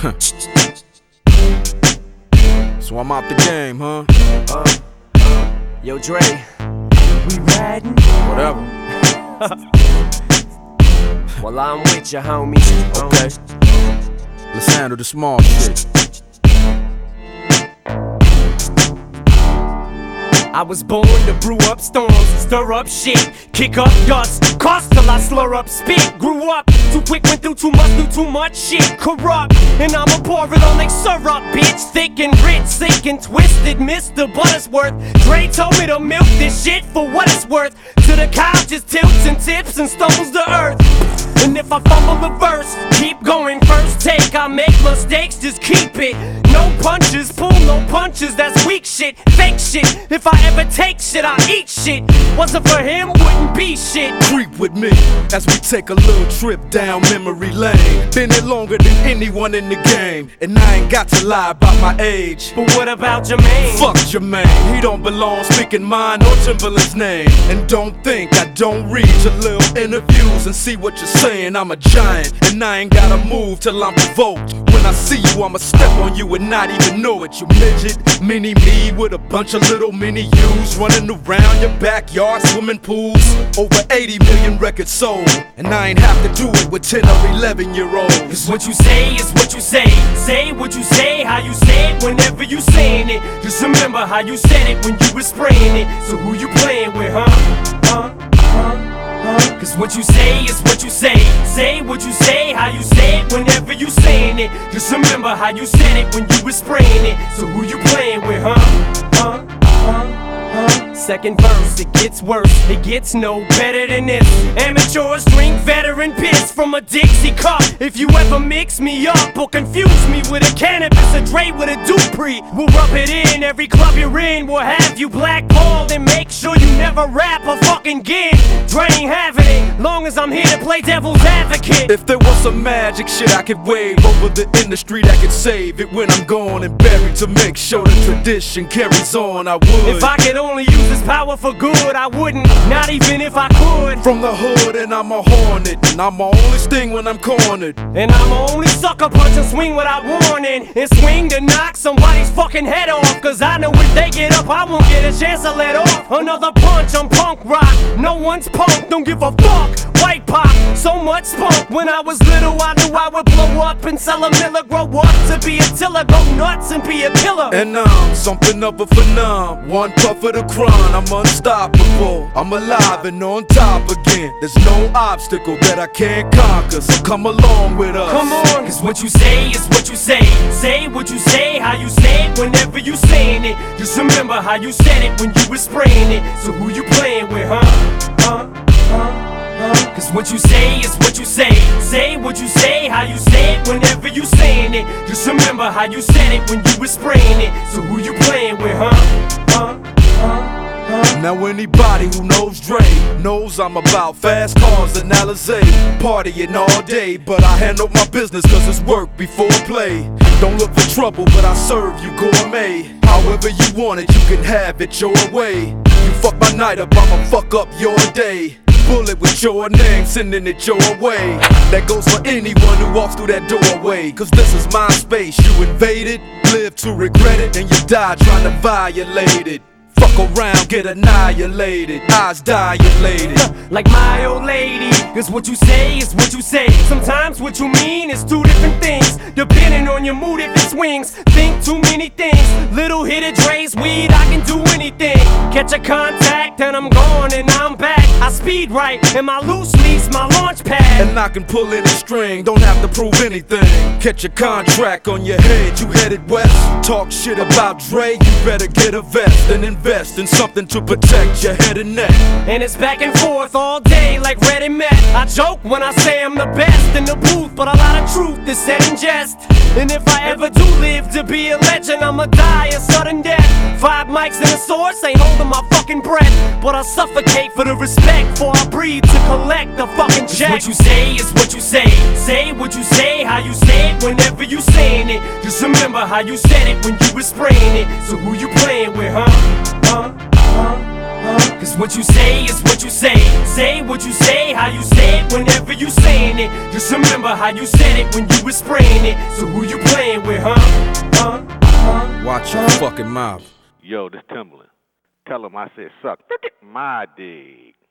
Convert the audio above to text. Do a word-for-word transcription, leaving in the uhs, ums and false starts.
So I'm out the game, huh? Uh, uh, yo, Dre, we riding? Whatever. Well, I'm with you, homie. Okay. Let's handle the small shit. I was born to brew up storms, stir up shit, kick up dust, cost till I slur up spit. Grew up too quick, went through too much, do too much shit, corrupt. And I'ma pour it on like syrup, bitch. Thick and rich, sick and twisted, Mister Buttersworth. Dre told me to milk this shit for what it's worth. To the cow just tilts and tips and stumbles to earth. And if I fumble a verse, keep going, first take. I make mistakes, just keep it. No punches, pull no punches, that's weak shit, fake shit. If I ever take shit, I eat shit. Wasn't for him, wouldn't be shit. Creep with me as we take a little trip down memory lane. Been here longer than anyone in the game, and I ain't got to lie about my age. But what about Jermaine? Fuck Jermaine, he don't belong speaking mine or Timberland's name. And don't think I don't read your little interviews and see what you're saying. I'm a giant, and I ain't gotta move till I'm provoked. When I see you, I'ma step on you and not even know it. You midget, mini me with a bunch of little mini yous running around your backyard, swimming pools. Over eighty million records sold, and I ain't have to do it with ten or eleven year olds. Cause what you say is what you say. Say what you say, how you say it whenever you saying it. Just remember how you said it when you was spraying it. So who you playing with, huh? Huh? Huh? Cause what you say is what you say. Say what you say, how you say it whenever you saying it. Just remember how you said it when you was spraying it. So who you playing with, huh? Huh? Huh? Huh? Second verse, it gets worse, it gets no better than this. Amateurs drink veteran piss from a Dixie cup. If you ever mix me up or confuse me with a cannabis, a Dre with a Dupree, we'll rub it in. Every club you're in will have you blackballed, and make sure you never rap a fucking gig. Dre ain't having it, long as I'm here to play devil's advocate. If there was some magic shit I could wave over the industry that could save it when I'm gone and buried, to make sure the tradition carries on, I would. If I could only use this power for good, I wouldn't, not even if I could. From the hood, and I'm a hornet, and I'm a only sting when I'm cornered. And I'm a only sucker punch and swing without warning, and swing to knock somebody's fucking head off. Cause I know if they get up, I won't get a chance to let off. Another punch, I'm punk rock, no one's punk, don't give a fuck. White pop, so much spunk. When I was little, I knew I would blow up and sell a miller. Grow up to be a tiller, go nuts and be a killer. And I'm something of a phenom, one puff of the crown, I'm unstoppable. I'm alive and on top again. There's no obstacle that I can't conquer, so come along with us. Come on, cause what you say is what you say. Say what you say, how you say it whenever you saying it. Just remember how you said it when you was spraying it. So who you playing with, huh? Huh? Huh? Huh? Cause what you say is what you say. Say what you say, how you say it whenever you saying it. Just remember how you said it when you was spraying it. So who you playing with, huh? Huh? Huh? Huh? Now anybody who knows Dre knows I'm about fast cars and Alizé, partying all day, but I handle my business cause it's work before play. Don't look for trouble, but I serve you gourmet. However you want it, you can have it your way. You fuck my night up, I'ma fuck up your day. Bullet with your name, sending it your way. That goes for anyone who walks through that doorway. Cause this is my space, you invade it, live to regret it, and you die trying to violate it. Fuck around, get annihilated, eyes dilated. Like my old lady, cause what you say is what you say. Sometimes what you mean is two different things, depending on your mood if it swings. Think too many things, little hit of Dre's weed, I can do anything. Catch a contact and I'm gone and I'm back. I speed right and my loose lease, my launch pad. And I can pull any string, don't have to prove anything. Catch a contract on your head, you headed west. Talk shit about Dre, you better get a vest and invest in something to protect your head and neck. And it's back and forth all day like Red and Met. I joke when I say I'm the best in the booth, but a lot of truth is said in jest. And if I ever do live to be a legend, I'ma die a sudden death. Five mics and a source, ain't holding my fucking breath, but I suffocate for the respect, before I breathe to collect the fucking check. What you say is what you say. Say what you say, how you say it whenever you saying it. Just remember how you said it when you was spraying it. So who you playing with, huh? Huh? Huh? huh? Cause what you say is what you say. Say what you say, how you say it whenever you saying it. Just remember how you said it when you was spraying it. So who you playing with, huh? Huh? Huh? Watch your fucking mouth. Yo, this Timbaland. Tell him I said suck my dick.